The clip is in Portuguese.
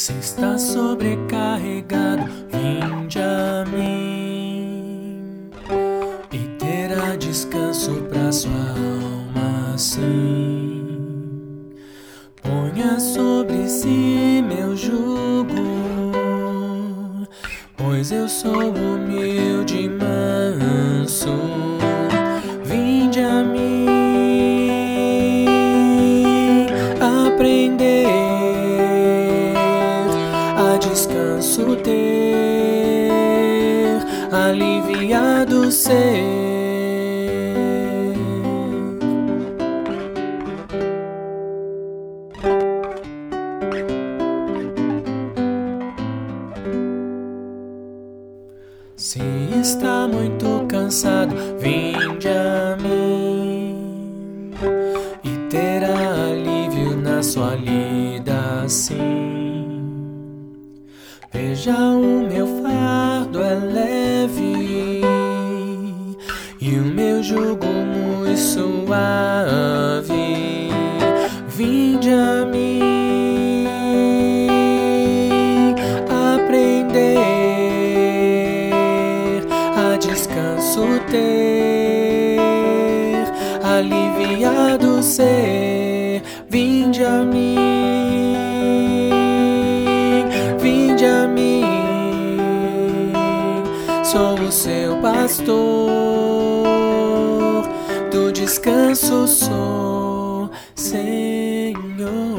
Se está sobrecarregado, vinde a mim e terá descanso para sua alma, sim. Ponha sobre si meu jugo, pois eu sou humilde e manso. Vinde a mim aprender a descanso ter, aliviado ser. Se está muito cansado, vinde a mim e terá alívio na sua lida, sim. Veja, o meu fardo é leve e o meu jugo muito suave. Vinde a mim aprender a descanso ter, aliviado ser. Vinde a mim, vinde a mim, sou o seu pastor, do descanso sou Senhor.